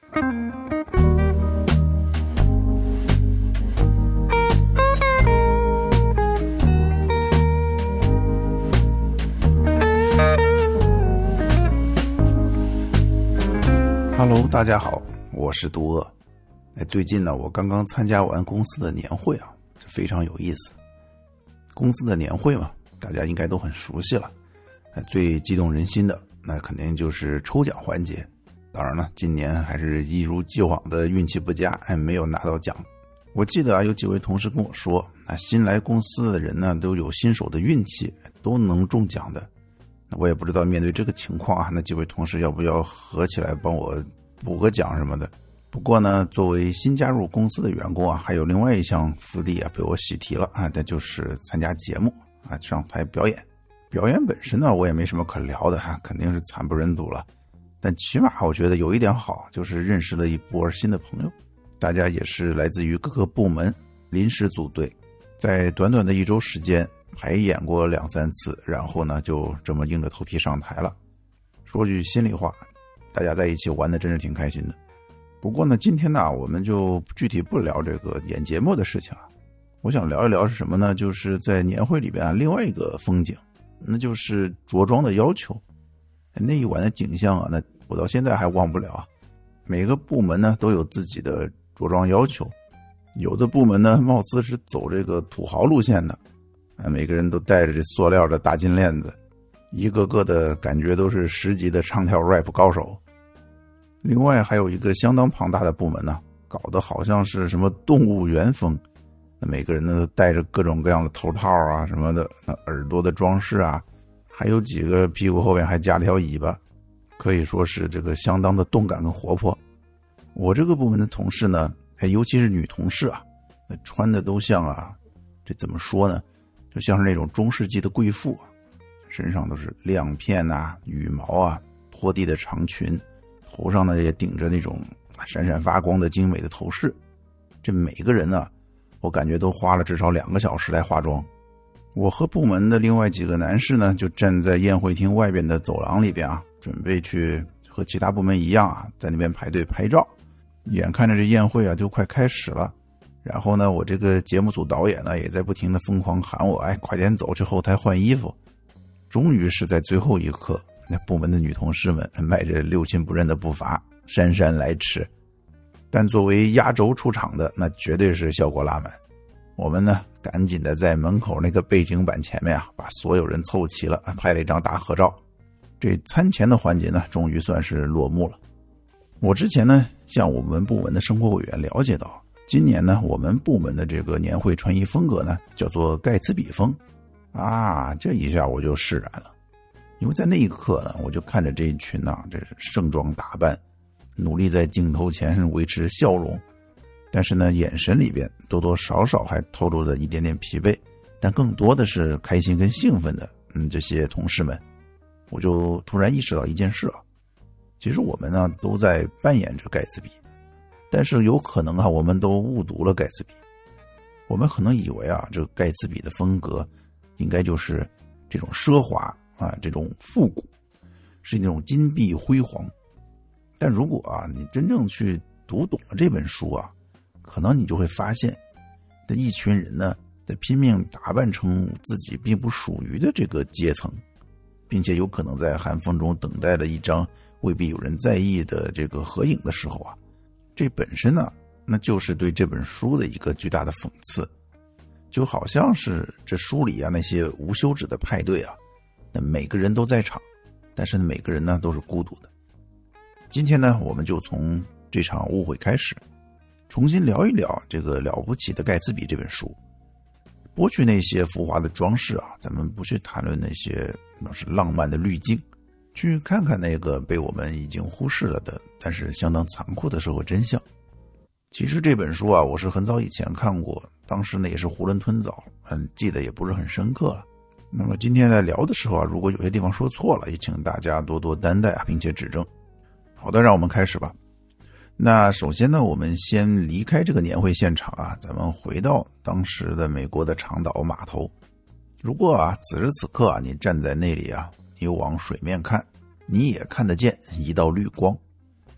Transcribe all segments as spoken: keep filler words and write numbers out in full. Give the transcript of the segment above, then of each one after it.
Hello， 大家好，我是杜鄂。哎，最近呢，我刚刚参加完公司的年会啊，这非常有意思。公司的年会嘛，大家应该都很熟悉了。哎，最激动人心的，那肯定就是抽奖环节。当然了，今年还是一如既往的运气不佳，哎，没有拿到奖。我记得啊，有几位同事跟我说，啊，新来公司的人呢，都有新手的运气，都能中奖的。我也不知道面对这个情况啊，那几位同事要不要合起来帮我补个奖什么的。不过呢，作为新加入公司的员工啊，还有另外一项福利啊被我喜提了啊，那就是参加节目啊，上台表演。表演本身呢，我也没什么可聊的哈、啊，肯定是惨不忍睹了。但起码我觉得有一点好，就是认识了一波新的朋友，大家也是来自于各个部门，临时组队，在短短的一周时间排演过两三次，然后呢就这么硬着头皮上台了。说句心里话，大家在一起玩的真是挺开心的。不过呢，今天呢我们就具体不聊这个演节目的事情啊，我想聊一聊是什么呢？就是在年会里边啊，另外一个风景，那就是着装的要求。那一晚的景象啊，那我到现在还忘不了啊。每个部门呢都有自己的着装要求，有的部门呢貌似是走这个土豪路线的，每个人都带着这塑料的大金链子，一个个的感觉都是十级的唱跳 rap 高手。另外还有一个相当庞大的部门呢，搞得好像是什么动物园风，每个人呢都带着各种各样的头套啊什么的，耳朵的装饰啊，还有几个屁股后面还加了条尾巴，可以说是这个相当的动感跟活泼。我这个部门的同事呢，尤其是女同事啊，穿的都像啊，这怎么说呢，就像是那种中世纪的贵妇啊，身上都是亮片啊、羽毛啊、拖地的长裙，头上呢也顶着那种闪闪发光的精美的头饰。这每个人呢，我感觉都花了至少两个小时来化妆。我和部门的另外几个男士呢，就站在宴会厅外边的走廊里边啊，准备去和其他部门一样啊，在那边排队拍照。眼看着这宴会啊就快开始了，然后呢，我这个节目组导演呢也在不停的疯狂喊我，哎，快点走，去后台换衣服。终于是在最后一刻，那部门的女同事们迈着六亲不认的步伐姗姗来迟。但作为压轴出场的，那绝对是效果拉满。我们呢赶紧的在门口那个背景板前面啊，把所有人凑齐了，拍了一张大合照。这餐前的环节呢，终于算是落幕了。我之前呢向我们部门的生活委员了解到，今年呢我们部门的这个年会穿衣风格呢叫做盖茨比风啊，这一下我就释然了。因为在那一刻呢，我就看着这一群啊，这是盛装打扮，努力在镜头前维持笑容，但是呢眼神里边多多少少还透露着一点点疲惫，但更多的是开心跟兴奋的嗯这些同事们。我就突然意识到一件事啊，其实我们呢都在扮演着盖茨比，但是有可能啊我们都误读了盖茨比。我们可能以为啊这个盖茨比的风格应该就是这种奢华啊，这种复古，是那种金碧辉煌。但如果啊你真正去读懂了这本书啊，可能你就会发现这一群人呢在拼命打扮成自己并不属于的这个阶层，并且有可能在寒风中等待了一张未必有人在意的这个合影的时候啊，这本身呢那就是对这本书的一个巨大的讽刺。就好像是这书里啊那些无休止的派对啊，那每个人都在场，但是每个人呢都是孤独的。今天呢我们就从这场误会开始，重新聊一聊这个了不起的盖茨比这本书。剥去那些浮华的装饰啊，咱们不去谈论那些是浪漫的滤镜，去看看那个被我们已经忽视了的但是相当残酷的社会真相。其实这本书啊我是很早以前看过，当时呢也是囫囵吞枣，嗯，记得也不是很深刻了。那么今天在聊的时候啊，如果有些地方说错了，也请大家多多担待啊，并且指正。好的，让我们开始吧。那首先呢，我们先离开这个年会现场啊，咱们回到当时的美国的长岛码头。如果啊此时此刻啊你站在那里啊，你往水面看，你也看得见一道绿光。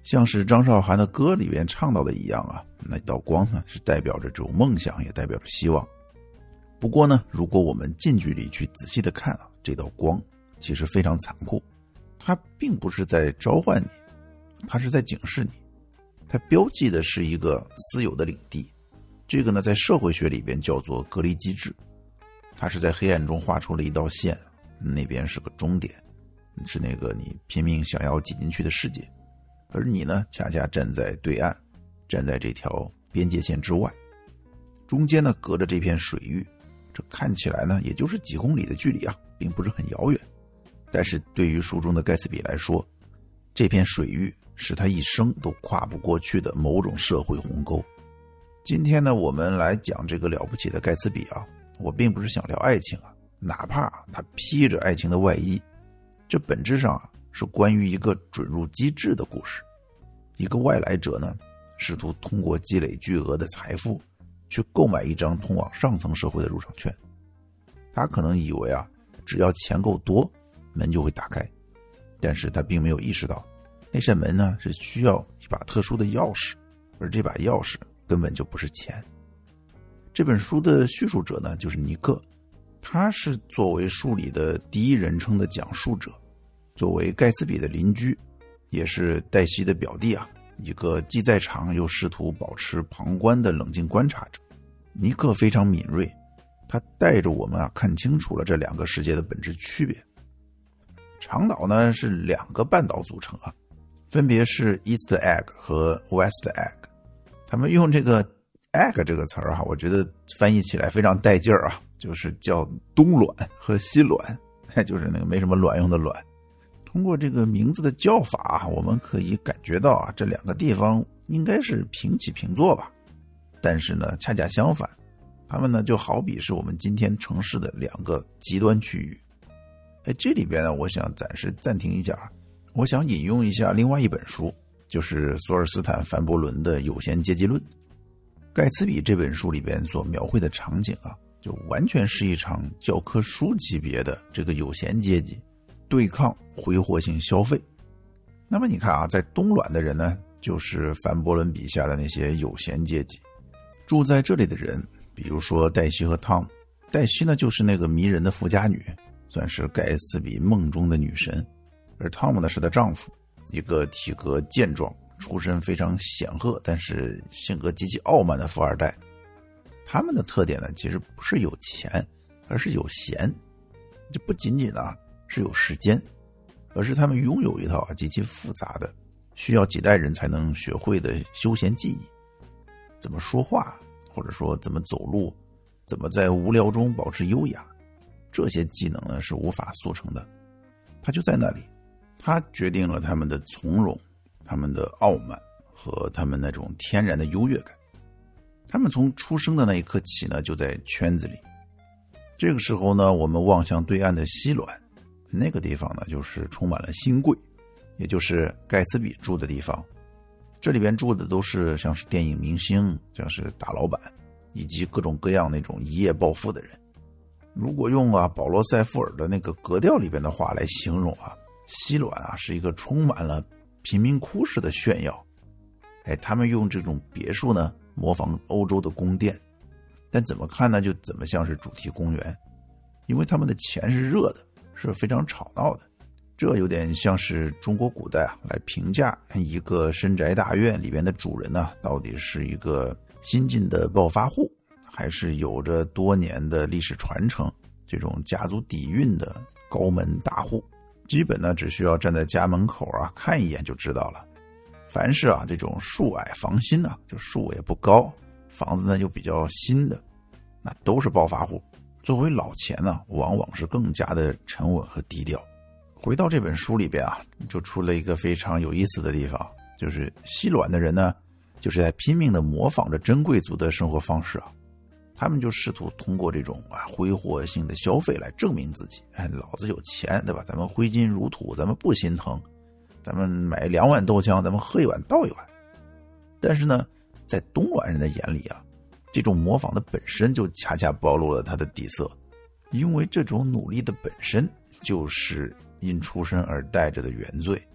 像是张韶涵的歌里边唱到的一样啊，那道光呢是代表着这种梦想，也代表着希望。不过呢，如果我们近距离去仔细的看啊，这道光其实非常残酷，它并不是在召唤你，它是在警示你，它标记的是一个私有的领地。这个呢，在社会学里边叫做隔离机制，它是在黑暗中画出了一道线，那边是个终点，是那个你拼命想要挤进去的世界，而你呢，恰恰站在对岸，站在这条边界线之外，中间呢隔着这片水域，这看起来呢也就是几公里的距离啊，并不是很遥远。但是对于书中的盖茨比来说，这片水域是他一生都跨不过去的某种社会鸿沟。今天呢，我们来讲这个了不起的盖茨比啊，我并不是想聊爱情啊，哪怕他披着爱情的外衣，这本质上啊是关于一个准入机制的故事。一个外来者呢，试图通过积累巨额的财富去购买一张通往上层社会的入场券。他可能以为啊，只要钱够多，门就会打开，但是他并没有意识到，那扇门呢是需要一把特殊的钥匙，而这把钥匙根本就不是钱。这本书的叙述者呢，就是尼克，他是作为书里的第一人称的讲述者，作为盖茨比的邻居，也是黛西的表弟啊，一个既在场又试图保持旁观的冷静观察者。尼克非常敏锐，他带着我们啊看清楚了这两个世界的本质区别。长岛呢是两个半岛组成啊，分别是 East Egg 和 West Egg。他们用这个 egg 这个词儿哈，我觉得翻译起来非常带劲儿啊，就是叫东卵和西卵，就是那个没什么卵用的卵。通过这个名字的叫法，我们可以感觉到啊，这两个地方应该是平起平坐吧。但是呢，恰恰相反，他们呢就好比是我们今天城市的两个极端区域。哎，这里边呢，我想暂时暂停一下，我想引用一下另外一本书，就是索尔斯坦·范伯伦的《有闲阶级论》。盖茨比这本书里边所描绘的场景啊，就完全是一场教科书级别的这个有闲阶级对抗挥霍性消费。那么你看啊，在东卵的人呢，就是范伯伦笔下的那些有闲阶级。住在这里的人，比如说黛西和汤姆。黛西呢，就是那个迷人的富家女，算是盖茨比梦中的女神。而汤姆呢，是她丈夫，一个体格健壮、出身非常显赫，但是性格极其傲慢的富二代。他们的特点呢，其实不是有钱，而是有闲。就不仅仅啊是有时间，而是他们拥有一套极其复杂的、需要几代人才能学会的休闲技艺。怎么说话，或者说怎么走路，怎么在无聊中保持优雅，这些技能呢是无法速成的。它就在那里，它决定了他们的从容、他们的傲慢和他们那种天然的优越感。他们从出生的那一刻起呢，就在圈子里。这个时候呢，我们望向对岸的西卵，那个地方呢，就是充满了新贵，也就是盖茨比住的地方。这里边住的都是像是电影明星，像是大老板，以及各种各样那种一夜暴富的人。如果用啊保罗·塞夫尔的那个格调里边的话来形容啊，西卵啊是一个充满了贫民窟式的炫耀。哎，他们用这种别墅呢模仿欧洲的宫殿，但怎么看呢就怎么像是主题公园，因为他们的钱是热的，是非常吵闹的。这有点像是中国古代啊来评价一个深宅大院里边的主人呢，到底是一个新晋的暴发户，还是有着多年的历史传承这种家族底蕴的高门大户。基本呢只需要站在家门口啊看一眼就知道了。凡是啊这种树矮房新啊，就树也不高，房子呢又比较新的，那都是暴发户。作为老钱呢，往往是更加的沉稳和低调。回到这本书里边啊，就出了一个非常有意思的地方，就是西卵的人呢，就是在拼命的模仿着真贵族的生活方式啊。他们就试图通过这种啊挥霍性的消费来证明自己，哎，老子有钱，对吧？咱们挥金如土，咱们不心疼，咱们买两碗豆浆，咱们喝一碗倒一碗。但是呢，在东莞人的眼里啊，这种模仿的本身就恰恰暴露了他的底色，因为这种努力的本身就是因出身而带着的原罪。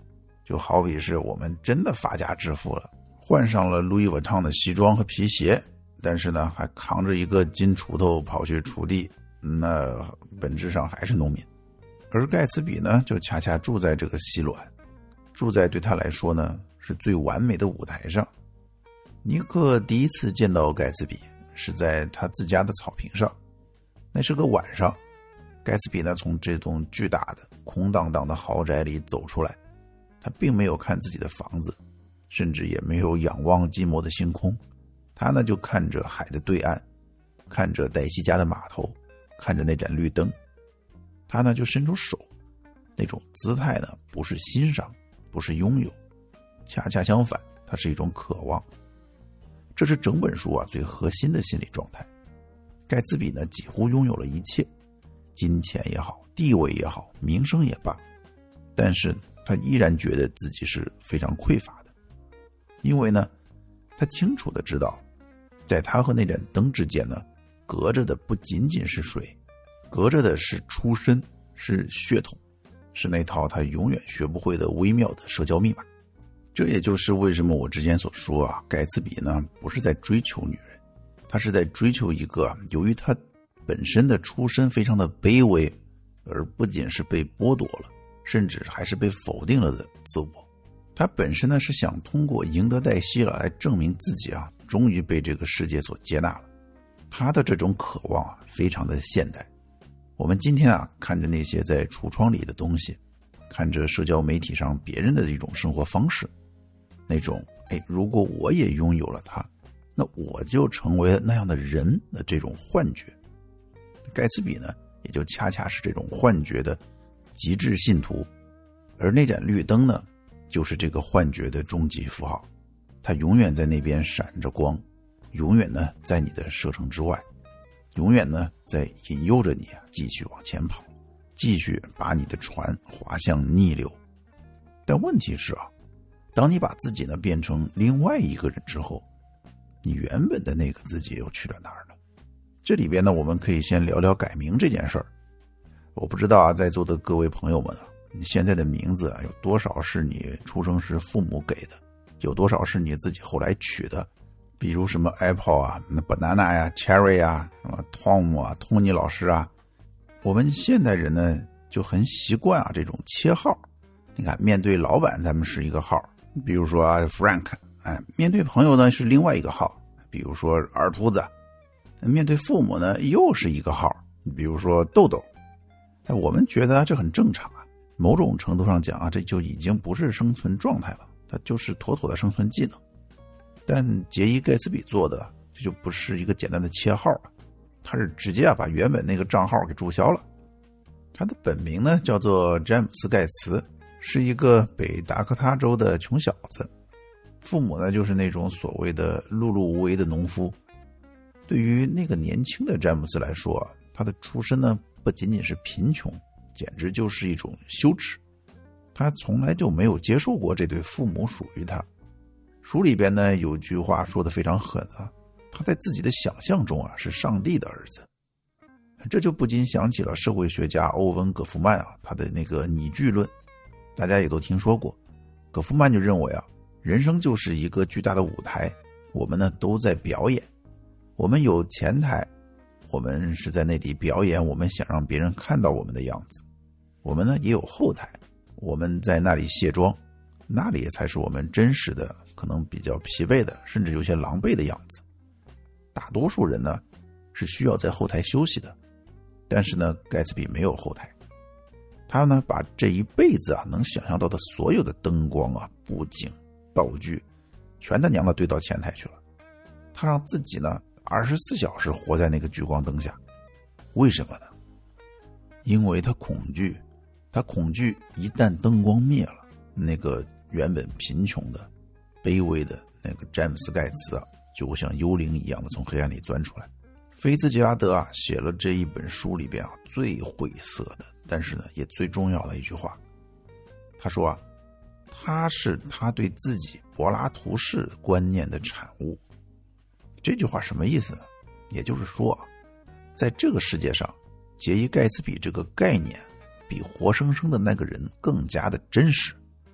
就好比是我们真的发家致富了，换上了路易威登的西装和皮鞋，但是呢还扛着一个金锄头跑去锄地，那本质上还是农民。而盖茨比呢就恰恰住在这个西卵，住在对他来说呢是最完美的舞台上。尼克第一次见到盖茨比是在他自家的草坪上，那是个晚上，盖茨比呢从这栋巨大的空荡荡的豪宅里走出来，他并没有看自己的房子，甚至也没有仰望寂寞的星空，他呢就看着海的对岸，看着黛西家的码头，看着那盏绿灯，他呢就伸出手，那种姿态呢不是欣赏，不是拥有，恰恰相反，它是一种渴望。这是整本书啊最核心的心理状态。盖茨比呢几乎拥有了一切，金钱也好，地位也好，名声也罢，但是他依然觉得自己是非常匮乏的。因为呢他清楚地知道，在他和那盏灯之间呢隔着的不仅仅是水，隔着的是出身，是血统，是那套他永远学不会的微妙的社交密码。这也就是为什么我之前所说啊，盖茨比呢不是在追求女人，他是在追求一个由于他本身的出身非常的卑微，而不仅是被剥夺了，甚至还是被否定了的自我。他本身呢是想通过赢得黛西了来证明自己啊终于被这个世界所接纳了。他的这种渴望啊非常的现代。我们今天啊看着那些在橱窗里的东西，看着社交媒体上别人的一种生活方式，那种哎，如果我也拥有了它，那我就成为了那样的人的这种幻觉。盖茨比呢也就恰恰是这种幻觉的极致信徒，而那盏绿灯呢就是这个幻觉的终极符号，它永远在那边闪着光，永远呢在你的射程之外，永远呢在引诱着你啊继续往前跑，继续把你的船划向逆流。但问题是啊，当你把自己呢变成另外一个人之后，你原本的那个自己又去了哪儿呢？这里边呢我们可以先聊聊改名这件事儿。我不知道啊，在座的各位朋友们啊，你现在的名字啊有多少是你出生时父母给的，有多少是你自己后来取的，比如什么 Apple 啊、Banana 呀、Cherry 啊、什么 Tom 啊、Tony 老师啊。我们现代人呢就很习惯啊这种切号。你看，面对老板咱们是一个号，比如说啊 Frank， 哎，面对朋友呢是另外一个号，比如说二秃子。面对父母呢又是一个号，比如说豆豆。哎，我们觉得这很正常啊，某种程度上讲啊，这就已经不是生存状态了，它就是妥妥的生存技能。但杰伊·盖茨比做的这就不是一个简单的切号了，他是直接啊把原本那个账号给注销了。他的本名呢叫做詹姆斯·盖茨，是一个北达科他州的穷小子，父母呢就是那种所谓的碌碌无为的农夫。对于那个年轻的詹姆斯来说啊，他的出身呢不仅仅是贫穷，简直就是一种羞耻。他从来就没有接受过这对父母属于他。书里边呢有句话说得非常狠啊，他在自己的想象中啊是上帝的儿子。这就不禁想起了社会学家欧文·葛夫曼啊，他的那个拟剧论，大家也都听说过。葛夫曼就认为啊，人生就是一个巨大的舞台，我们呢都在表演。我们有前台，我们是在那里表演我们想让别人看到我们的样子。我们呢也有后台，我们在那里卸妆，那里才是我们真实的，可能比较疲惫的，甚至有些狼狈的样子。大多数人呢是需要在后台休息的，但是呢盖茨比没有后台。他呢把这一辈子啊能想象到的所有的灯光啊、布景、道具全他娘的堆到前台去了。他让自己呢二十四小时活在那个聚光灯下。为什么呢？因为他恐惧，他恐惧一旦灯光灭了，那个原本贫穷的卑微的那个詹姆斯盖茨啊，就会像幽灵一样的从黑暗里钻出来。菲茨杰拉德啊写了这一本书里边啊最晦涩的，但是呢也最重要的一句话。他说啊，他是他对自己柏拉图式观念的产物。这句话什么意思呢？也就是说啊，在这个世界上，杰伊·盖茨比这个概念比活生生的那个人更加的真实。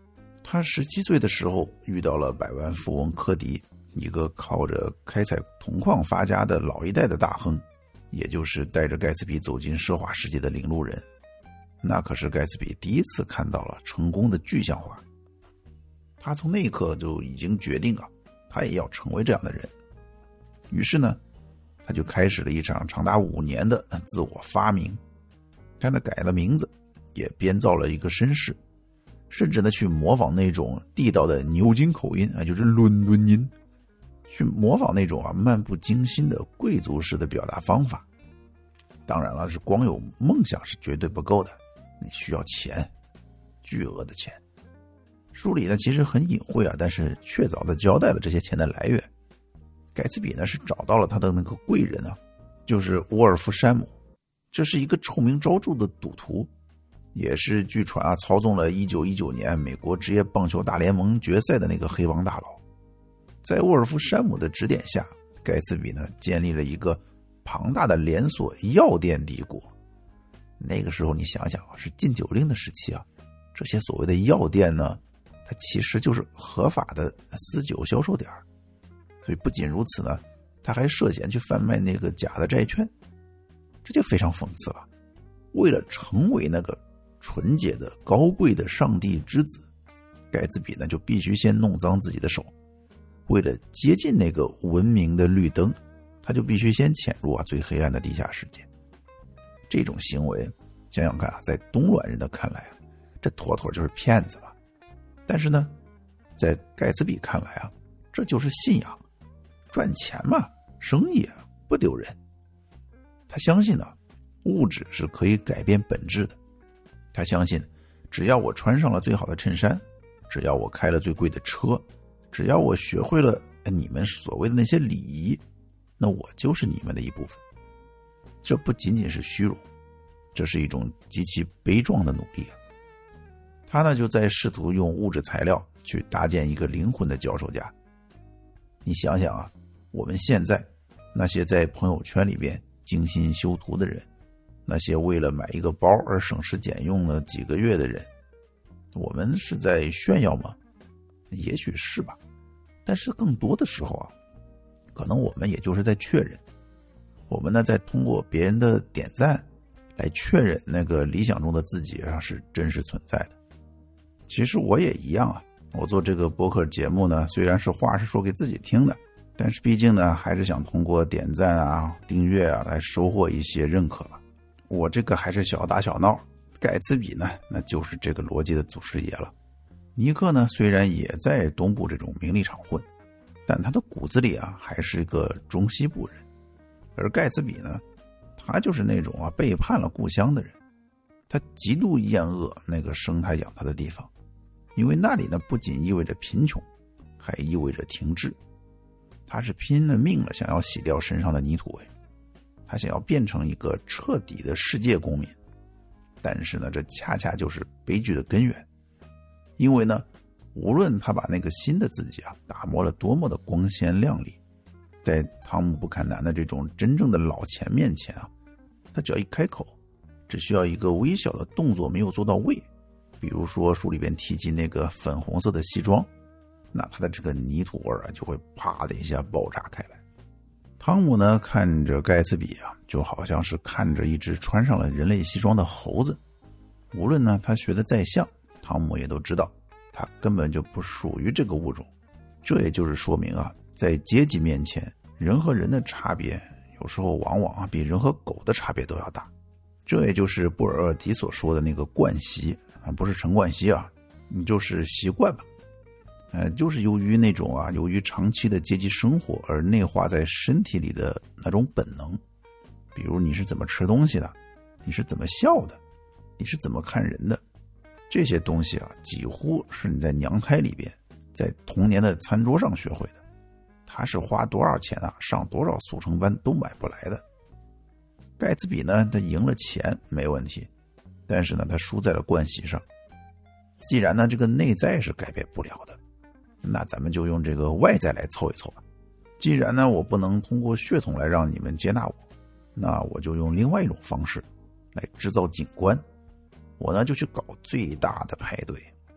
他十七岁的时候遇到了百万富翁科迪，一个靠着开采铜矿发家的老一代的大亨，也就是带着盖茨比走进奢华世界的领路人。那可是盖茨比第一次看到了成功的具象化。他从那一刻就已经决定啊，他也要成为这样的人。于是呢，他就开始了一场长达五年的自我发明。他呢改了名字，也编造了一个身世，甚至呢去模仿那种地道的牛津口音啊，就是伦敦音，去模仿那种啊漫不经心的贵族式的表达方法。当然了，是光有梦想是绝对不够的，你需要钱，巨额的钱。书里呢其实很隐晦啊，但是确凿的交代了这些钱的来源。盖茨比呢是找到了他的那个贵人啊，就是沃尔夫山姆，这是一个臭名昭著的赌徒，也是据传啊操纵了一九一九年美国职业棒球大联盟决赛的那个黑帮大佬。在沃尔夫山姆的指点下，盖茨比呢建立了一个庞大的连锁药店帝国。那个时候你想想啊，是禁酒令的时期啊，这些所谓的药店呢，它其实就是合法的私酒销售点。所以不仅如此呢，他还涉嫌去贩卖那个假的债券，这就非常讽刺了。为了成为那个纯洁的高贵的上帝之子，盖茨比呢就必须先弄脏自己的手。为了接近那个文明的绿灯，他就必须先潜入啊最黑暗的地下世界。这种行为想想看啊，在东莞人的看来啊，这妥妥就是骗子嘛。但是呢，在盖茨比看来啊，这就是信仰，赚钱嘛，生意不丢人。他相信呢，物质是可以改变本质的。他相信，只要我穿上了最好的衬衫，只要我开了最贵的车，只要我学会了你们所谓的那些礼仪，那我就是你们的一部分。这不仅仅是虚荣，这是一种极其悲壮的努力。他呢就在试图用物质材料去搭建一个灵魂的脚手架。你想想啊，我们现在那些在朋友圈里边精心修图的人，那些为了买一个包而省吃俭用了几个月的人，我们是在炫耀吗？也许是吧，但是更多的时候啊，可能我们也就是在确认。我们呢在通过别人的点赞来确认那个理想中的自己啊是真实存在的。其实我也一样啊，我做这个播客节目呢，虽然是话是说给自己听的，但是毕竟呢还是想通过点赞啊订阅啊来收获一些认可吧。我这个还是小打小闹，盖茨比呢那就是这个逻辑的祖师爷了。尼克呢虽然也在东部这种名利场混，但他的骨子里啊还是个中西部人。而盖茨比呢，他就是那种啊背叛了故乡的人。他极度厌恶那个生他养他的地方，因为那里呢不仅意味着贫穷，还意味着停滞。他是拼了命了想要洗掉身上的泥土味，他想要变成一个彻底的世界公民。但是呢，这恰恰就是悲剧的根源。因为呢，无论他把那个新的自己啊打磨了多么的光鲜亮丽，在汤姆布坎南的这种真正的老钱面前啊，他只要一开口，只需要一个微小的动作没有做到位，比如说书里边提及那个粉红色的西装，那他的这个泥土味啊就会啪的一下爆炸开来。汤姆呢看着盖茨比啊，就好像是看着一只穿上了人类西装的猴子。无论呢他学得再像，汤姆也都知道他根本就不属于这个物种。这也就是说明啊，在阶级面前，人和人的差别有时候往往啊比人和狗的差别都要大。这也就是布尔厄迪所说的那个惯习，不是陈冠希啊，你就是习惯吧。呃，就是由于那种啊，由于长期的阶级生活而内化在身体里的那种本能。比如你是怎么吃东西的，你是怎么笑的，你是怎么看人的，这些东西啊，几乎是你在娘胎里边，在童年的餐桌上学会的。他是花多少钱啊，上多少速成班都买不来的。盖茨比呢，他赢了钱没问题，但是呢，他输在了惯习上。既然呢，这个内在是改变不了的，那咱们就用这个外在来凑一凑吧。既然呢，我不能通过血统来让你们接纳我，那我就用另外一种方式来制造景观。我呢就去搞最大的派对，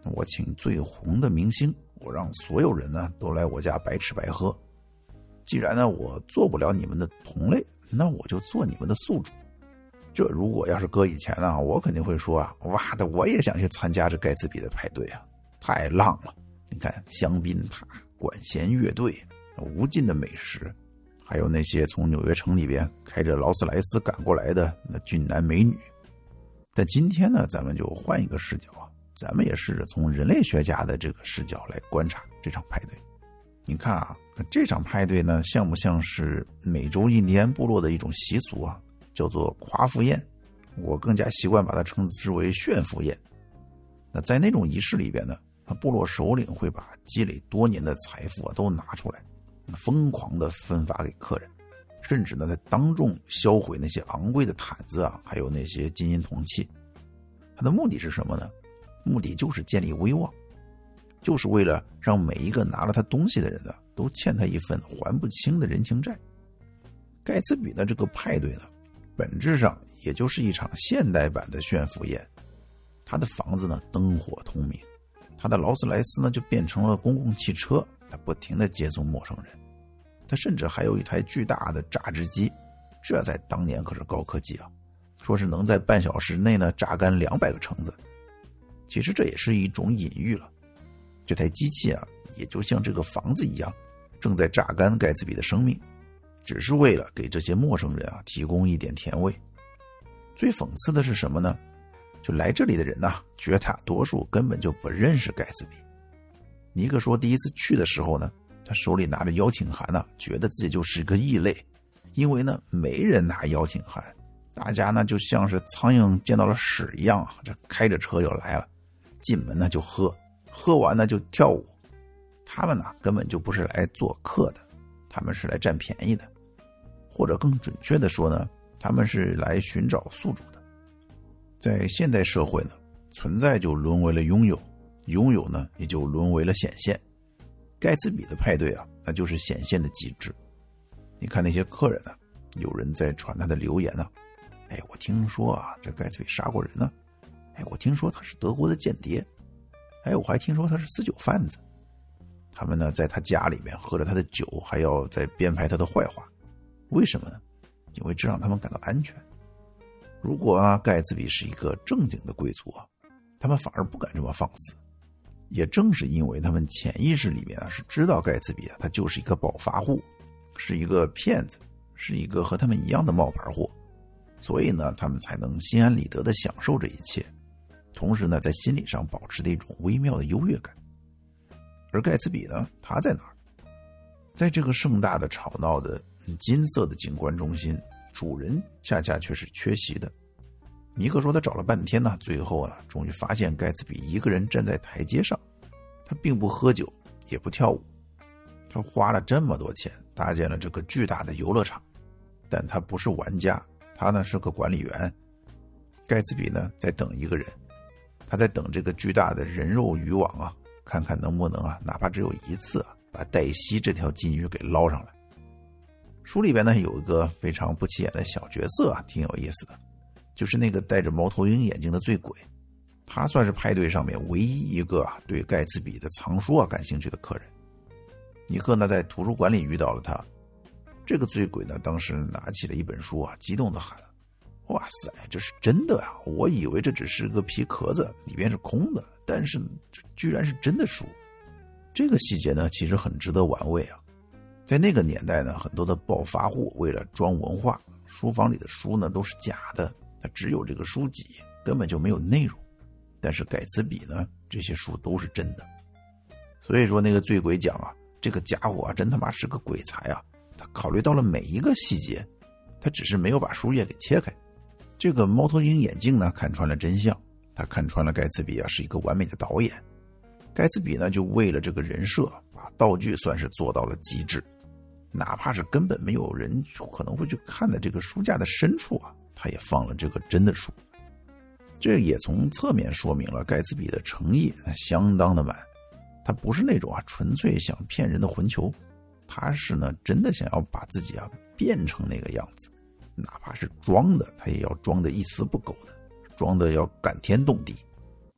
我请最红的明星，我让所有人呢都来我家白吃白喝。既然呢我做不了你们的同类，那我就做你们的宿主。这如果要是搁以前呢，我肯定会说啊，哇的我也想去参加这盖茨比的派对啊，太浪了！你看香槟塔、管弦乐队、无尽的美食，还有那些从纽约城里边开着劳斯莱斯赶过来的那俊男美女。但今天呢，咱们就换一个视角啊，咱们也试着从人类学家的这个视角来观察这场派对。你看啊，这场派对呢，像不像是美洲印第安部落的一种习俗啊，叫做夸父宴，我更加习惯把它称之为炫富宴。那在那种仪式里边呢，部落首领会把积累多年的财富啊都拿出来，疯狂的分发给客人，甚至呢在当众销毁那些昂贵的毯子啊，还有那些金银铜器。它的目的是什么呢？目的就是建立威望，就是为了让每一个拿了他东西的人呢，都欠他一份还不清的人情债。盖茨比的这个派对呢，本质上也就是一场现代版的炫富宴。他的房子呢灯火通明，他的劳斯莱斯呢就变成了公共汽车，他不停地接送陌生人。他甚至还有一台巨大的榨汁机，这在当年可是高科技啊，说是能在半小时内呢榨干两百个橙子。其实这也是一种隐喻了，这台机器啊，也就像这个房子一样，正在榨干盖茨比的生命，只是为了给这些陌生人啊提供一点甜味。最讽刺的是什么呢？就来这里的人啊，绝大多数根本就不认识盖茨比。尼克说第一次去的时候呢，他手里拿着邀请函呢、啊，觉得自己就是个异类，因为呢没人拿邀请函，大家呢就像是苍蝇见到了屎一样啊，这开着车就来了，进门呢就喝，喝完呢就跳舞。他们呢根本就不是来做客的，他们是来占便宜的，或者更准确的说呢，他们是来寻找宿主的。在现代社会呢，存在就沦为了拥有，拥有呢也就沦为了显现。盖茨比的派对啊，那就是显现的极致。你看那些客人呢、啊，有人在传他的留言呢、啊，哎，我听说啊，这盖茨比杀过人呢、啊，哎，我听说他是德国的间谍，哎，我还听说他是私酒贩子。他们呢，在他家里面喝了他的酒，还要再编排他的坏话，为什么呢？因为这让他们感到安全。如果啊，盖茨比是一个正经的贵族啊，他们反而不敢这么放肆。也正是因为他们潜意识里面啊是知道盖茨比啊，他就是一个暴发户，是一个骗子，是一个和他们一样的冒牌货，所以呢，他们才能心安理得地享受这一切，同时呢，在心理上保持着一种微妙的优越感。而盖茨比呢，他在哪儿？在这个盛大的吵闹的金色的景观中心，主人恰恰却是缺席的。尼克说他找了半天呢，最后啊，终于发现盖茨比一个人站在台阶上，他并不喝酒，也不跳舞，他花了这么多钱搭建了这个巨大的游乐场，但他不是玩家，他呢是个管理员。盖茨比呢在等一个人，他在等这个巨大的人肉渔网啊，看看能不能啊，哪怕只有一次啊，把黛西这条金鱼给捞上来。书里边呢有一个非常不起眼的小角色啊，挺有意思的，就是那个戴着猫头鹰眼镜的醉鬼，他算是派对上面唯一一个啊对盖茨比的藏书啊感兴趣的客人。尼克呢在图书馆里遇到了他，这个醉鬼呢当时拿起了一本书啊，激动地喊：哇塞，这是真的啊！我以为这只是个皮壳子，里边是空的，但是这居然是真的书。这个细节呢其实很值得玩味啊。在那个年代呢，很多的暴发户为了装文化，书房里的书呢都是假的，它只有这个书籍，根本就没有内容。但是盖茨比呢，这些书都是真的。所以说那个醉鬼讲啊，这个家伙啊真他妈是个鬼才啊，他考虑到了每一个细节，他只是没有把书页给切开。这个猫头鹰眼镜呢看穿了真相，他看穿了盖茨比啊是一个完美的导演。盖茨比呢就为了这个人设，把道具算是做到了极致，哪怕是根本没有人可能会去看的这个书架的深处啊，他也放了这个真的书。这也从侧面说明了盖茨比的诚意相当的满，他不是那种啊纯粹想骗人的混球，他是呢真的想要把自己啊变成那个样子，哪怕是装的，他也要装的一丝不苟的，装的要感天动地。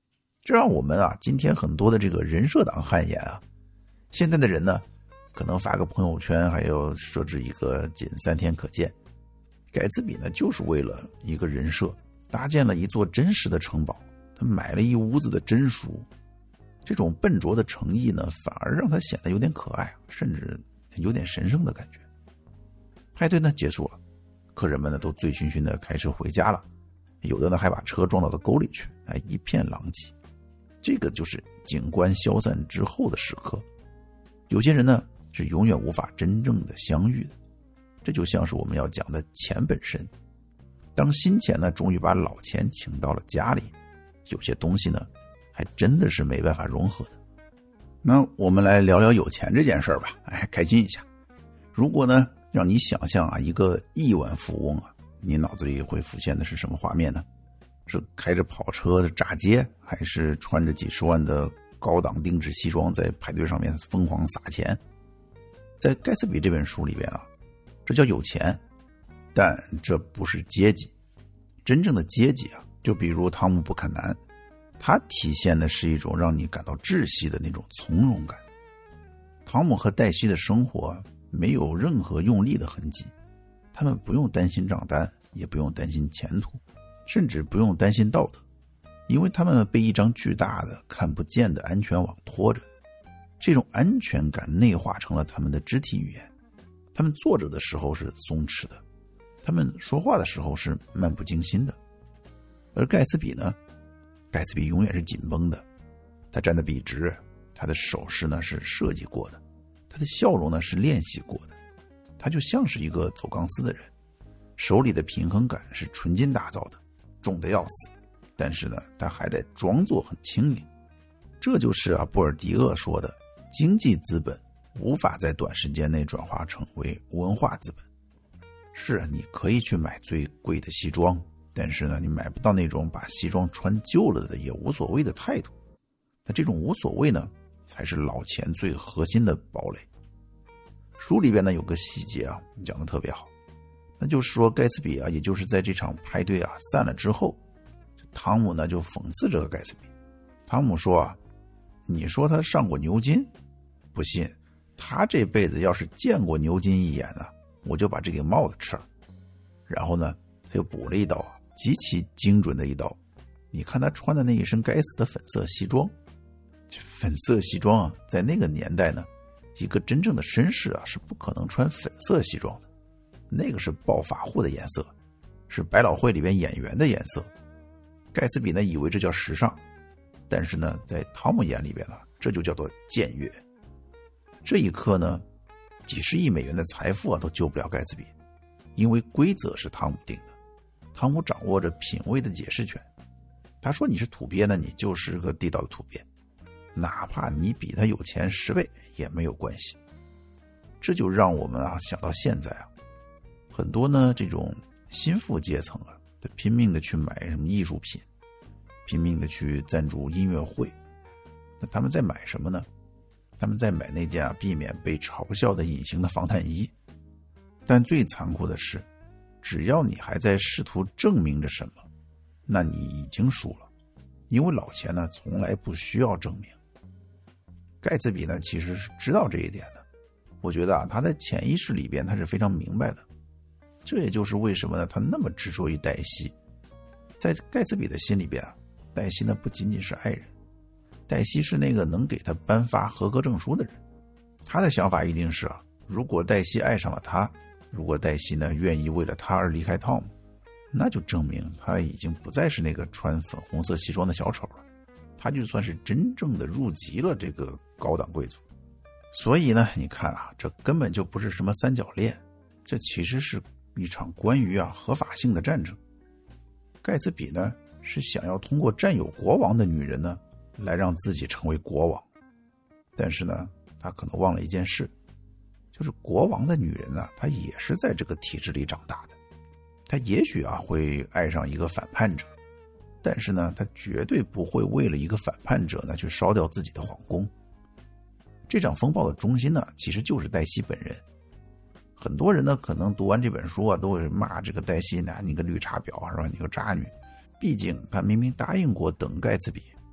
这让我们啊，今天很多的这个人设党汗颜啊。现在的人呢，可能发个朋友圈，还要设置一个仅三天可见。盖茨比呢，就是为了一个人设，搭建了一座真实的城堡，他买了一屋子的真书。这种笨拙的诚意呢，反而让他显得有点可爱，甚至有点神圣的感觉。派对呢结束了，客人们呢都醉醺醺的开车回家了，有的呢还把车撞到了沟里去，哎，一片狼藉。这个就是景观消散之后的时刻。有些人呢是永远无法真正的相遇的，这就像是我们要讲的钱本身。当新钱呢终于把老钱请到了家里，有些东西呢还真的是没办法融合的。那我们来聊聊有钱这件事儿吧，哎，开心一下。如果呢让你想象啊一个亿万富翁啊，你脑子里会浮现的是什么画面呢？是开着跑车的炸街，还是穿着几十万的高档定制西装在派对上面疯狂撒钱？在盖茨比这本书里边啊，这叫有钱，但这不是阶级。真正的阶级啊，就比如汤姆·布坎南，他体现的是一种让你感到窒息的那种从容感。汤姆和黛西的生活没有任何用力的痕迹，他们不用担心账单，也不用担心前途，甚至不用担心道德，因为他们被一张巨大的看不见的安全网拖着。这种安全感内化成了他们的肢体语言，他们坐着的时候是松弛的，他们说话的时候是漫不经心的。而盖茨比呢，盖茨比永远是紧绷的，他站得笔直，他的手势呢是设计过的，他的笑容呢是练习过的，他就像是一个走钢丝的人，手里的平衡感是纯金打造的，重得要死，但是呢他还得装作很轻盈。这就是啊布尔迪厄说的，经济资本无法在短时间内转化成为文化资本。是你可以去买最贵的西装，但是呢你买不到那种把西装穿旧了的也无所谓的态度。那这种无所谓呢，才是老钱最核心的堡垒。书里边呢有个细节啊讲得特别好，那就是说盖茨比啊，也就是在这场派对啊散了之后，汤姆呢就讽刺这个盖茨比。汤姆说啊，你说他上过牛津？不信，他这辈子要是见过牛津一眼呢，我就把这顶帽子吃了。然后呢他又补了一刀啊，极其精准的一刀。你看他穿的那一身该死的粉色西装，粉色西装啊，在那个年代呢，一个真正的绅士啊是不可能穿粉色西装的，那个是暴发户的颜色，是百老汇里边演员的颜色。盖茨比呢以为这叫时尚，但是呢在汤姆眼里边呢，这就叫做僭越。这一刻呢，几十亿美元的财富啊都救不了盖茨比，因为规则是汤姆定的，汤姆掌握着品味的解释权。他说你是土鳖呢，你就是个地道的土鳖，哪怕你比他有钱十倍也没有关系。这就让我们啊想到现在啊，很多呢这种新富阶层啊，他拼命的去买什么艺术品，拼命的去赞助音乐会。那他们在买什么呢？他们在买那件啊避免被嘲笑的隐形的防弹衣。但最残酷的是，只要你还在试图证明着什么，那你已经输了，因为老钱呢从来不需要证明。盖茨比呢其实是知道这一点的，我觉得啊他在潜意识里边他是非常明白的。这也就是为什么呢他那么执着于黛西。在盖茨比的心里边啊，黛西呢不仅仅是爱人，黛西是那个能给他颁发合格证书的人。他的想法一定是啊，如果黛西爱上了他，如果黛西呢愿意为了他而离开汤姆，那就证明他已经不再是那个穿粉红色西装的小丑了，他就算是真正的入籍了这个高档贵族。所以呢你看啊，这根本就不是什么三角恋，这其实是一场关于啊合法性的战争。盖茨比呢是想要通过占有国王的女人呢来让自己成为国王，但是呢他可能忘了一件事，就是国王的女人呢，她也是在这个体制里长大的。她也许啊会爱上一个反叛者，但是呢她绝对不会为了一个反叛者呢去烧掉自己的皇宫。这场风暴的中心呢其实就是黛西本人。很多人呢可能读完这本书啊都会骂这个黛西呢，你个绿茶婊是吧，你个渣女。毕竟她明明答应过等盖茨比，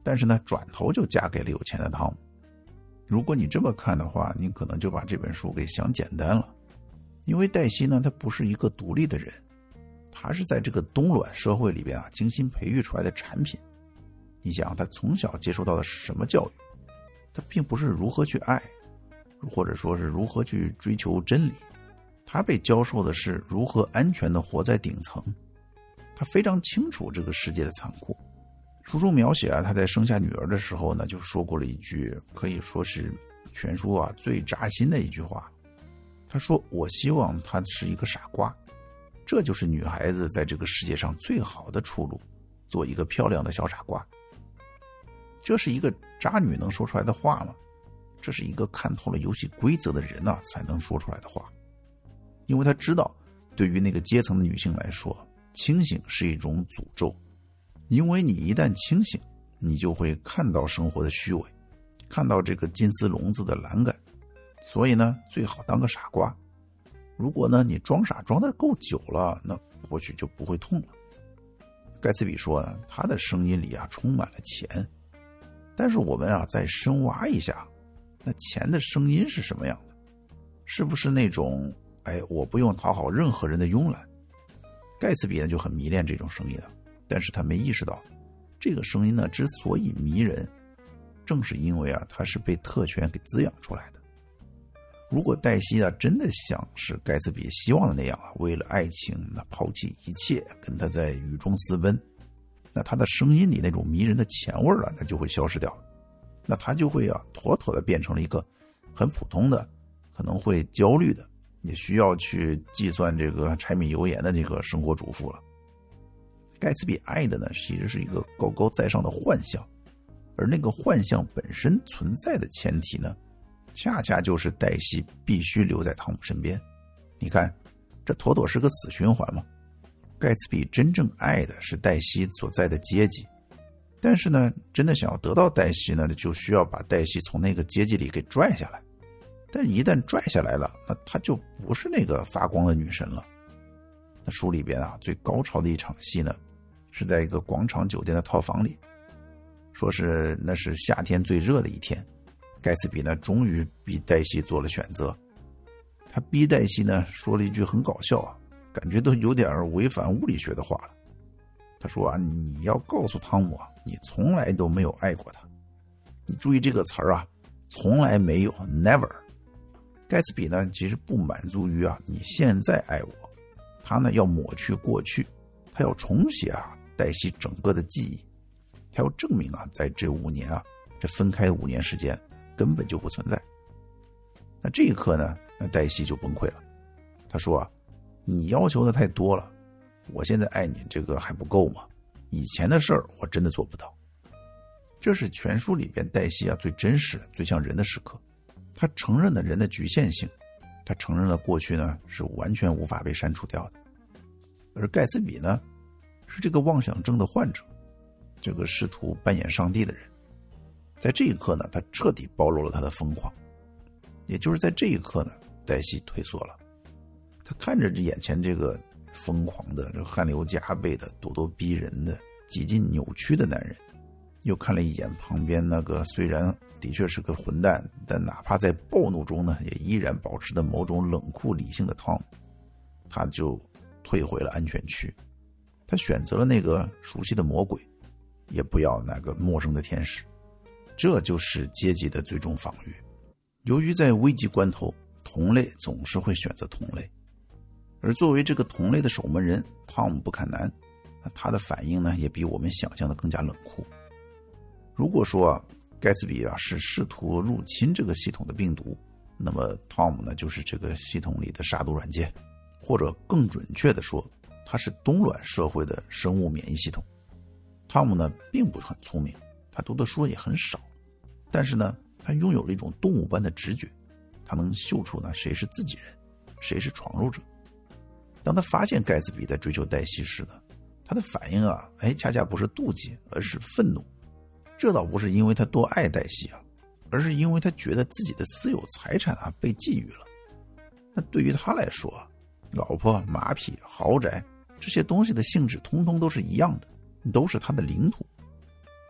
但是呢，转头就嫁给了有钱的汤姆。如果你这么看的话，你可能就把这本书给想简单了。因为黛西呢，她不是一个独立的人，她是在这个东卵社会里边啊精心培育出来的产品。你想，她从小接受到的是什么教育？她并不是如何去爱，或者说是如何去追求真理，她被教授的是如何安全地活在顶层。她非常清楚这个世界的残酷。书中描写啊，她在生下女儿的时候呢，就说过了一句可以说是全书啊最扎心的一句话。她说：“我希望她是一个傻瓜。”这就是女孩子在这个世界上最好的出路，做一个漂亮的小傻瓜。这是一个渣女能说出来的话吗？这是一个看透了游戏规则的人啊才能说出来的话。因为她知道，对于那个阶层的女性来说，清醒是一种诅咒。因为你一旦清醒，你就会看到生活的虚伪，看到这个金丝笼子的栏杆。所以呢，最好当个傻瓜。如果呢你装傻装得够久了，那或许就不会痛了。盖茨比说呢，他的声音里啊充满了钱。但是我们啊再深挖一下，那钱的声音是什么样的？是不是那种哎我不用讨好任何人的慵懒？盖茨比呢就很迷恋这种声音啊，但是他没意识到，这个声音呢之所以迷人，正是因为啊它是被特权给滋养出来的。如果黛西啊真的像是盖茨比希望的那样啊，为了爱情那抛弃一切，跟他在雨中私奔，那他的声音里那种迷人的钱味啊，那就会消失掉了。那他就会啊妥妥的变成了一个很普通的，可能会焦虑的，也需要去计算这个柴米油盐的这个生活主妇了。盖茨比爱的呢，其实是一个高高在上的幻象，而那个幻象本身存在的前提呢，恰恰就是黛西必须留在汤姆身边。你看，这妥妥是个死循环嘛。盖茨比真正爱的是黛西所在的阶级，但是呢，真的想要得到黛西呢，就需要把黛西从那个阶级里给拽下来。但一旦拽下来了，那她就不是那个发光的女神了。那书里边啊，最高潮的一场戏呢，是在一个广场酒店的套房里，说是那是夏天最热的一天。盖茨比呢，终于逼黛西做了选择。他逼黛西呢，说了一句很搞笑啊，感觉都有点违反物理学的话了。他说啊，你要告诉汤姆啊，你从来都没有爱过他。你注意这个词儿啊，从来没有 ，never。盖茨比呢，其实不满足于啊，你现在爱我，他呢要抹去过去，他要重写啊黛西整个的记忆，他要证明啊，在这五年啊，这分开的五年时间根本就不存在。那这一刻呢，那黛西就崩溃了。他说啊，你要求的太多了，我现在爱你这个还不够吗？以前的事儿我真的做不到。这是全书里边黛西啊最真实、最像人的时刻。他承认了人的局限性，他承认了过去呢是完全无法被删除掉的。而盖茨比呢，是这个妄想症的患者，这个试图扮演上帝的人。在这一刻呢，他彻底暴露了他的疯狂。也就是在这一刻呢，黛西退缩了。他看着这眼前这个疯狂的、这汗流浃背的、咄咄逼人的、几近扭曲的男人，又看了一眼旁边那个虽然的确是个混蛋，但哪怕在暴怒中呢，也依然保持着某种冷酷理性的汤姆，他就退回了安全区。他选择了那个熟悉的魔鬼，也不要那个陌生的天使。这就是阶级的最终防御。由于在危急关头，同类总是会选择同类，而作为这个同类的守门人，汤姆不坎南，他的反应呢，也比我们想象的更加冷酷。如果说啊，盖茨比啊是试图入侵这个系统的病毒，那么汤姆呢就是这个系统里的杀毒软件，或者更准确的说，他是东卵社会的生物免疫系统。汤姆呢并不是很聪明，他读的书也很少，但是呢他拥有了一种动物般的直觉，他能嗅出呢谁是自己人，谁是闯入者。当他发现盖茨比在追求黛西时呢，他的反应啊，哎，恰恰不是妒忌，而是愤怒。这倒不是因为他多爱黛西啊，而是因为他觉得自己的私有财产啊被觊觎了。那对于他来说，老婆、马匹、豪宅这些东西的性质通通都是一样的，都是他的领土。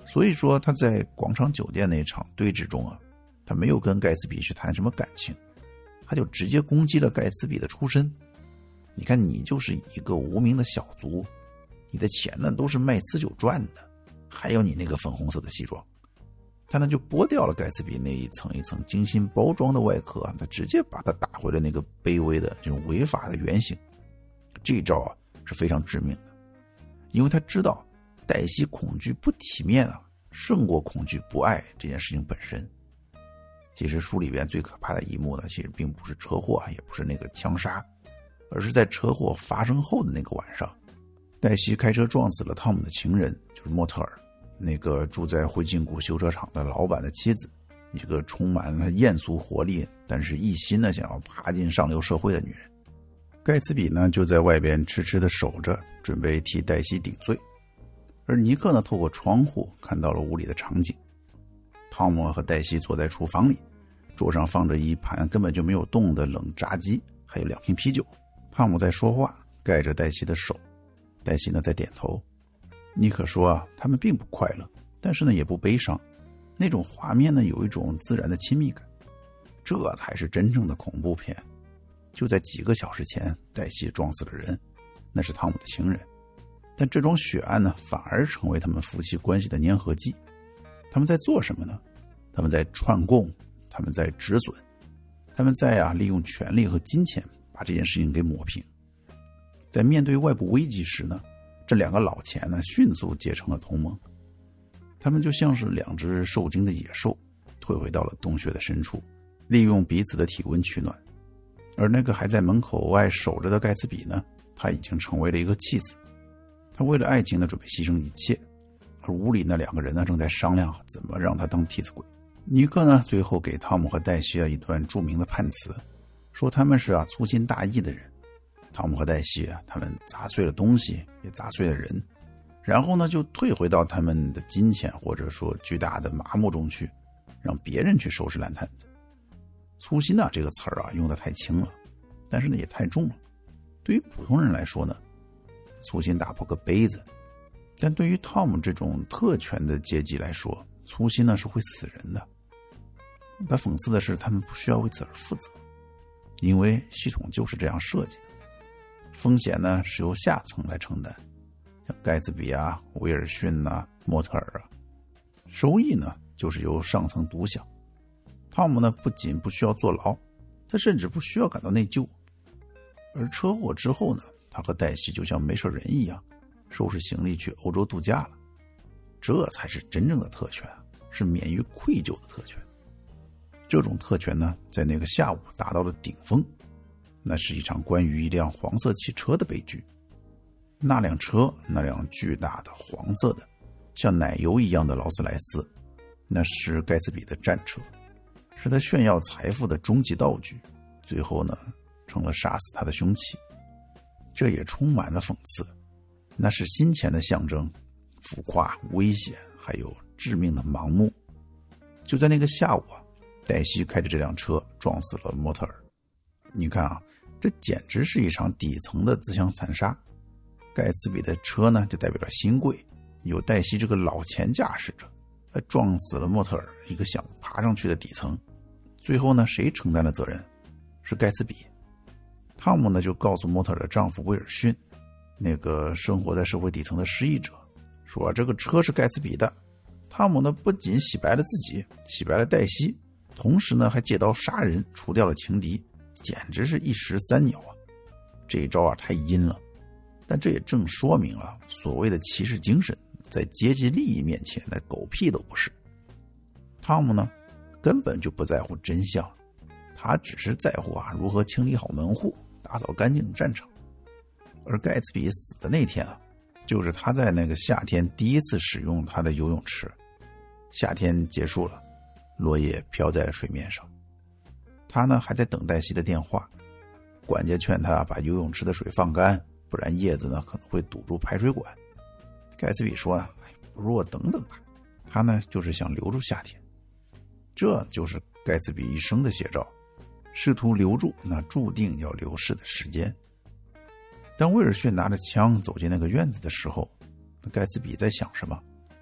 所以说他在广场酒店那场对峙中啊，他没有跟盖茨比去谈什么感情，他就直接攻击了盖茨比的出身。你看，你就是一个无名的小卒，你的钱呢都是卖刺酒赚的，还有你那个粉红色的西装。他呢就剥掉了盖茨比那一层一层精心包装的外壳，他直接把他打回了那个卑微的这种违法的原型。这一招啊是非常致命的，因为他知道黛西恐惧不体面啊，胜过恐惧不爱这件事情本身。其实书里边最可怕的一幕呢，其实并不是车祸，也不是那个枪杀，而是在车祸发生后的那个晚上，黛西开车撞死了汤姆的情人，就是莫特尔，那个住在灰烬谷修车厂的老板的妻子，一个充满了艳俗活力，但是一心呢想要爬进上流社会的女人。盖茨比呢就在外边痴痴地守着，准备替黛西顶罪。而尼克呢透过窗户看到了屋里的场景，汤姆和黛西坐在厨房里，桌上放着一盘根本就没有动的冷炸鸡，还有两瓶啤酒。汤姆在说话，盖着黛西的手，黛西呢在点头。尼克说啊，他们并不快乐，但是呢也不悲伤，那种画面呢有一种自然的亲密感，这才是真正的恐怖片。就在几个小时前，黛西撞死了人，那是汤姆的情人，但这桩血案呢反而成为他们夫妻关系的粘合剂。他们在做什么呢？他们在串供，他们在止损，他们在啊利用权力和金钱把这件事情给抹平。在面对外部危机时呢，这两个老钱呢迅速结成了同盟。他们就像是两只受惊的野兽，退回到了洞穴的深处，利用彼此的体温取暖。而那个还在门口外守着的盖茨比呢，他已经成为了一个弃子。他为了爱情呢准备牺牲一切，而屋里那两个人呢正在商量怎么让他当替死鬼。尼克呢最后给汤姆和黛西啊一段著名的判词，说他们是啊粗心大意的人。汤姆和黛西啊他们砸碎了东西，也砸碎了人，然后呢就退回到他们的金钱或者说巨大的麻木中去，让别人去收拾烂摊子。粗心啊这个词儿啊用得太轻了，但是呢也太重了。对于普通人来说呢，粗心打破个杯子，但对于汤姆这种特权的阶级来说，粗心呢是会死人的。但讽刺的是，他们不需要为此而负责，因为系统就是这样设计的。风险呢是由下层来承担，像盖茨比啊、威尔逊啊、莫特尔啊，收益呢就是由上层独享。汤姆呢不仅不需要坐牢，他甚至不需要感到内疚。而车祸之后呢，他和黛西就像没事人一样，收拾行李去欧洲度假了。这才是真正的特权，是免于愧疚的特权。这种特权呢，在那个下午达到了顶峰。那是一场关于一辆黄色汽车的悲剧。那辆车，那辆巨大的黄色的像奶油一样的劳斯莱斯，那是盖茨比的战车，是他炫耀财富的终极道具，最后呢成了杀死他的凶器。这也充满了讽刺，那是金钱的象征，浮夸、危险，还有致命的盲目。就在那个下午啊，黛西开着这辆车撞死了莫特尔。你看啊，这简直是一场底层的自相残杀。盖茨比的车呢就代表着新贵，有黛西这个老钱驾驶着，他撞死了莫特尔，一个想爬上去的底层。最后呢，谁承担了责任？是盖茨比。汤姆呢就告诉莫特尔的丈夫威尔逊，那个生活在社会底层的失意者，说、啊、这个车是盖茨比的。汤姆呢不仅洗白了自己，洗白了黛西，同时呢还借刀杀人，除掉了情敌，简直是一石三鸟啊！这一招啊太阴了，但这也正说明了所谓的骑士精神在阶级利益面前那狗屁都不是。汤姆呢根本就不在乎真相，他只是在乎啊如何清理好门户，打扫干净战场。而盖茨比死的那天啊，就是他在那个夏天第一次使用他的游泳池。夏天结束了，落叶飘在水面上，他呢还在等黛西的电话。管家劝他把游泳池的水放干，不然叶子呢可能会堵住排水管。盖茨比说啊，不如我等等吧。他呢就是想留住夏天。这就是盖茨比一生的写照，试图留住那注定要流逝的时间。当威尔逊拿着枪走进那个院子的时候，盖茨比在想什么？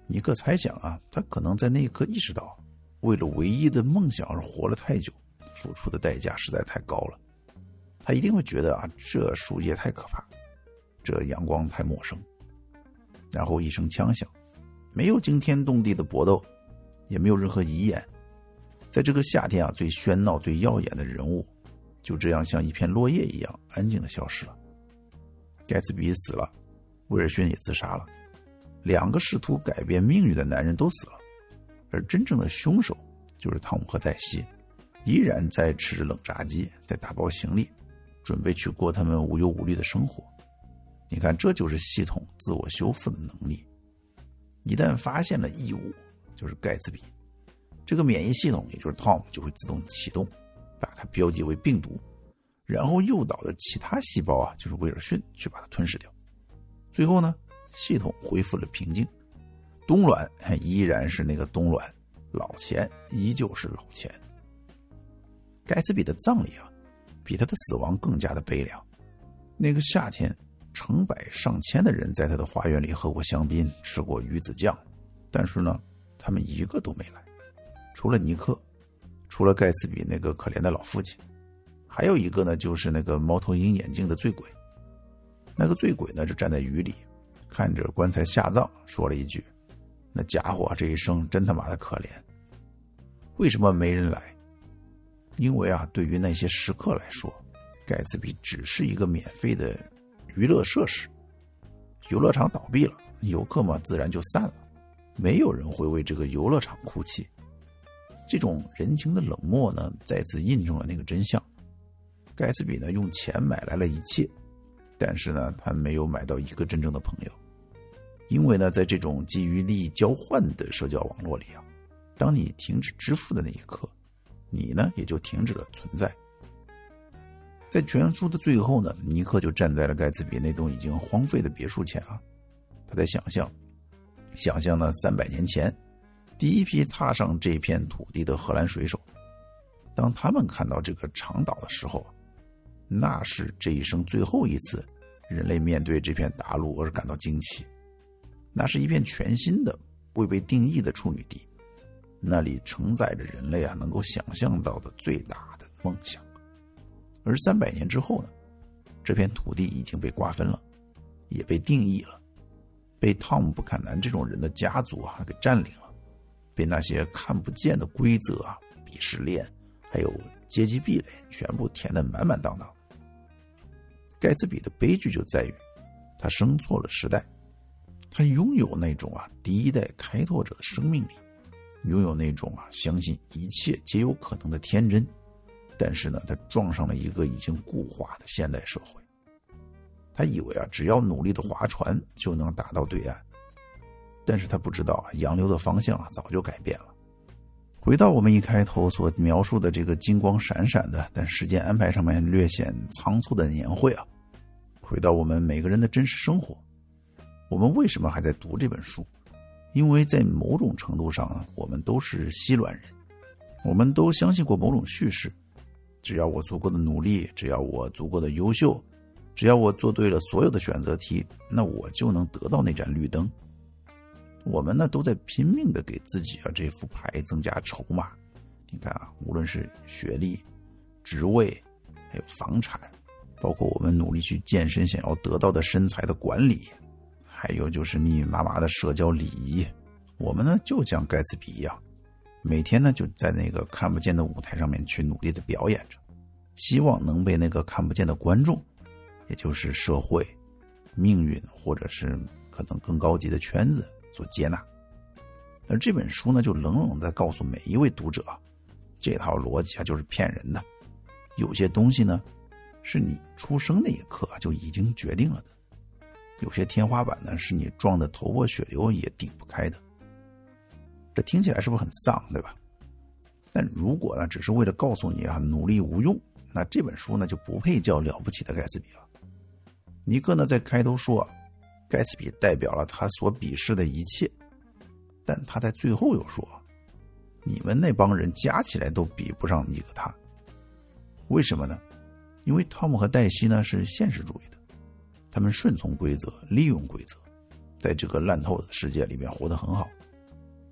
尼克猜想啊，他可能在那一刻意识到，为了唯一的梦想而活了太久，付出的代价实在太高了。他一定会觉得啊，这树叶太可怕，这阳光太陌生。然后一声枪响，没有惊天动地的搏斗，也没有任何遗言。在这个夏天啊，最喧闹最耀眼的人物就这样像一片落叶一样安静地消失了。盖茨比死了，威尔逊也自杀了，两个试图改变命运的男人都死了，而真正的凶手就是汤姆和黛西，依然在吃着冷炸鸡，在打包行李，准备去过他们无忧无虑的生活。你看，这就是系统自我修复的能力。一旦发现了异物，就是盖茨比，这个免疫系统也就是 Tom 就会自动启动，把它标记为病毒，然后诱导的其他细胞啊，就是威尔逊去把它吞噬掉。最后呢，系统恢复了平静，冬卵依然是那个冬卵，老钱依旧是老钱。盖茨比的葬礼啊，比他的死亡更加的悲凉。那个夏天，成百上千的人在他的花园里喝过香槟，吃过鱼子酱，但是呢，他们一个都没来，除了尼克，除了盖茨比那个可怜的老父亲，还有一个呢，就是那个猫头鹰眼镜的醉鬼。那个醉鬼呢，就站在雨里，看着棺材下葬，说了一句：“那家伙这一生真他妈的可怜。”为什么没人来？因为啊，对于那些食客来说，盖茨比只是一个免费的娱乐设施。游乐场倒闭了，游客嘛自然就散了，没有人会为这个游乐场哭泣。这种人情的冷漠呢，再次印证了那个真相。盖茨比呢，用钱买来了一切，但是呢，他没有买到一个真正的朋友。因为呢，在这种基于利益交换的社交网络里啊，当你停止支付的那一刻，你呢也就停止了存在。在全书的最后呢，尼克就站在了盖茨比那栋已经荒废的别墅前啊，他在想象，想象呢三百年前，第一批踏上这片土地的荷兰水手，当他们看到这个长岛的时候，那是这一生最后一次人类面对这片大陆而感到惊奇。那是一片全新的未被定义的处女地，那里承载着人类啊能够想象到的最大的梦想。而三百年之后呢，这片土地已经被瓜分了，也被定义了，被汤姆·布坎南这种人的家族啊给占领了，被那些看不见的规则啊、鄙视链还有阶级壁垒全部填得满满当当。盖茨比的悲剧就在于他生错了时代，他拥有那种啊第一代开拓者的生命力，拥有那种啊相信一切皆有可能的天真，但是呢，他撞上了一个已经固化的现代社会。他以为啊，只要努力的划船就能打到对岸，但是他不知道啊，洋流的方向啊早就改变了。回到我们一开头所描述的这个金光闪闪的，但时间安排上面略显仓促的年会啊，回到我们每个人的真实生活，我们为什么还在读这本书？因为在某种程度上啊，我们都是西卵人，我们都相信过某种叙事，只要我足够的努力，只要我足够的优秀，只要我做对了所有的选择题，那我就能得到那盏绿灯。我们呢都在拼命的给自己啊这副牌增加筹码。你看啊，无论是学历、职位，还有房产，包括我们努力去健身想要得到的身材的管理，还有就是密密麻麻的社交礼仪，我们呢就像盖茨比一样，每天呢就在那个看不见的舞台上面去努力的表演着，希望能被那个看不见的观众，也就是社会、命运或者是可能更高级的圈子所接纳。而这本书呢，就冷冷地告诉每一位读者，这套逻辑啊就是骗人的。有些东西呢，是你出生那一刻就已经决定了的；有些天花板呢，是你撞得头破血流也顶不开的。这听起来是不是很丧，对吧？但如果呢，只是为了告诉你啊，努力无用，那这本书呢就不配叫了不起的盖茨比了。尼克呢在开头说，盖茨比代表了他所鄙视的一切，但他在最后又说，你们那帮人加起来都比不上一个他。为什么呢？因为汤姆和黛西呢是现实主义的，他们顺从规则，利用规则，在这个烂透的世界里面活得很好。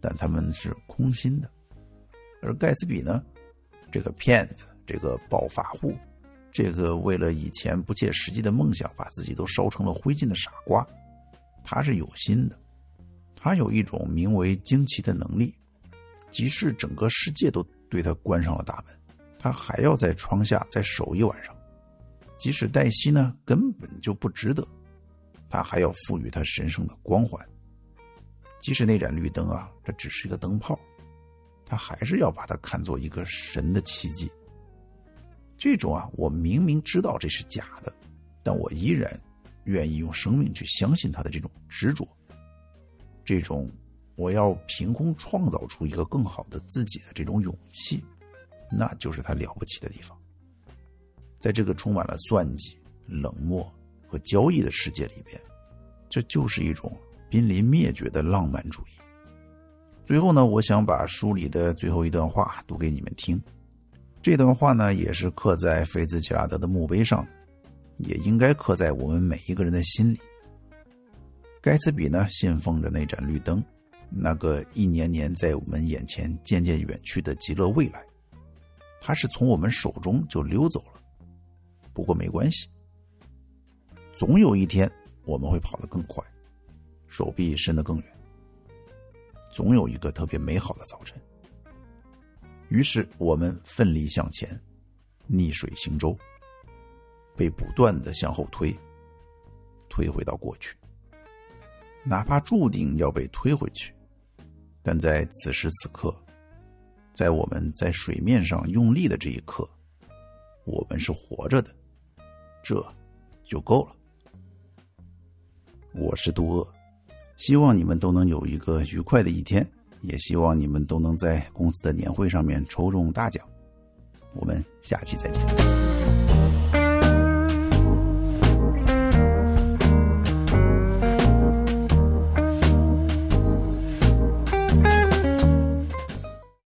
但他们是空心的。而盖茨比呢，这个骗子，这个暴发户，这个为了以前不切实际的梦想把自己都烧成了灰烬的傻瓜，他是有心的。他有一种名为惊奇的能力，即使整个世界都对他关上了大门，他还要在窗下再守一晚上。即使黛西呢根本就不值得，他还要赋予他神圣的光环。即使那盏绿灯啊，这只是一个灯泡，他还是要把它看作一个神的奇迹。这种啊，我明明知道这是假的，但我依然愿意用生命去相信他的这种执着，这种我要凭空创造出一个更好的自己的这种勇气，那就是他了不起的地方。在这个充满了算计、冷漠和交易的世界里边，这就是一种濒临灭绝的浪漫主义。最后呢，我想把书里的最后一段话读给你们听。这段话呢，也是刻在菲茨杰拉德的墓碑上的，也应该刻在我们每一个人的心里。盖茨比呢，信奉着那盏绿灯，那个一年年在我们眼前渐渐远去的极乐未来，它是从我们手中就溜走了。不过没关系，总有一天我们会跑得更快，手臂伸得更远，总有一个特别美好的早晨。于是我们奋力向前，逆水行舟，被不断地向后推，推回到过去。哪怕注定要被推回去，但在此时此刻，在我们在水面上用力的这一刻，我们是活着的，这就够了。我是杜鄂，希望你们都能有一个愉快的一天，也希望你们都能在公司的年会上面抽中大奖。我们下期再见。